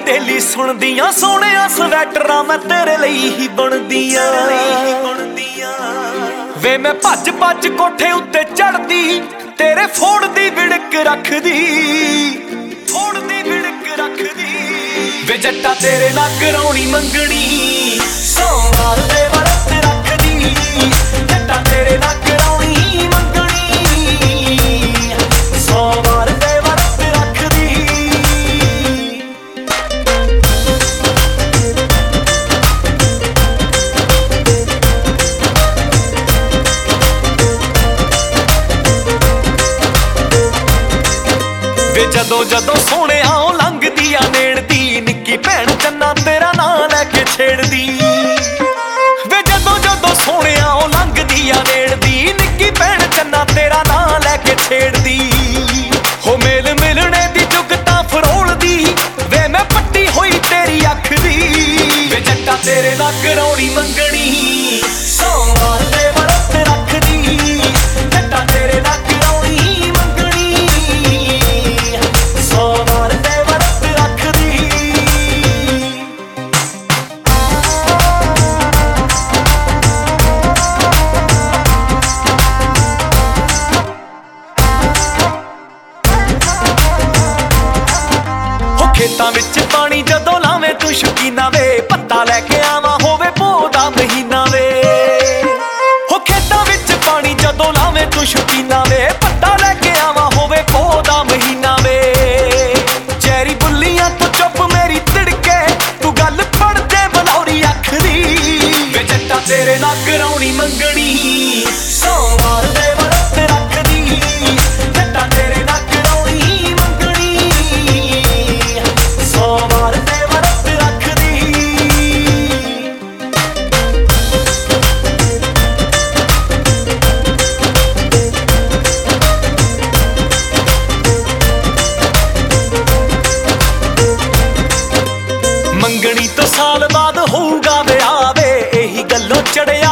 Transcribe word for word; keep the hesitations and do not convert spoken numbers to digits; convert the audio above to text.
daily सुनदियां सोहणिया स्वैटरां मैं तेरे लई ही बुणदियां वे मैं भज भज कोठे उत्ते चढ़दी तेरे फोड़ दी विड़क रखदी फोड़ दी विड़क रखदी वे जट्टा तेरे नाल कराउणी मंगणी सोमवार दे वरत रखदी जट्टा तेरे नाल कराउणी मंगणी सोमवार दे वरत रखदी वे जदों जदों सोहणिया लंघदी आ नेड़ दी निक्की भैण चन्ना तेरा नां लैके छेड़दी वे जदों जदों सोहणिया लंघदी आ नेड़ दी निक्की भैण चन्ना तेरा नां लैके छेड़दी हो मेल मिलने दी जुगतां फरोलदी वे मैं पट्टी होई तेरी अख दी वे जट्टा तेरे नाल कराउणी मंगणी सोमवार दे वरत रखदी जट्टा तेरे नाल कराउणी मंगणी सोमवार दे वरत रखदी हो खेतां विच पानी जदों लावें तू शौकीना वे पत्ता लैके आवां होवे पौं दा महीना वे हो खेतां विच पानी जदों लावें तू शौकीना वे पत्ता लैके आवां होवे पौं दा महीना वे चैरी बुल्लियां तो चुप मेरी तिड़के तू गल पढ़ दे बलौरी अख दी वे जट्टा तेरे नाल कराउणी मंगणी सोमवार दे वरत रखदी जट्टा तेरे नाल कराउणी मंगणी सोमवार दे वरत रखदी मंगणी तो साल बाद होऊगा विआह वे एही गल्लों चढ़िया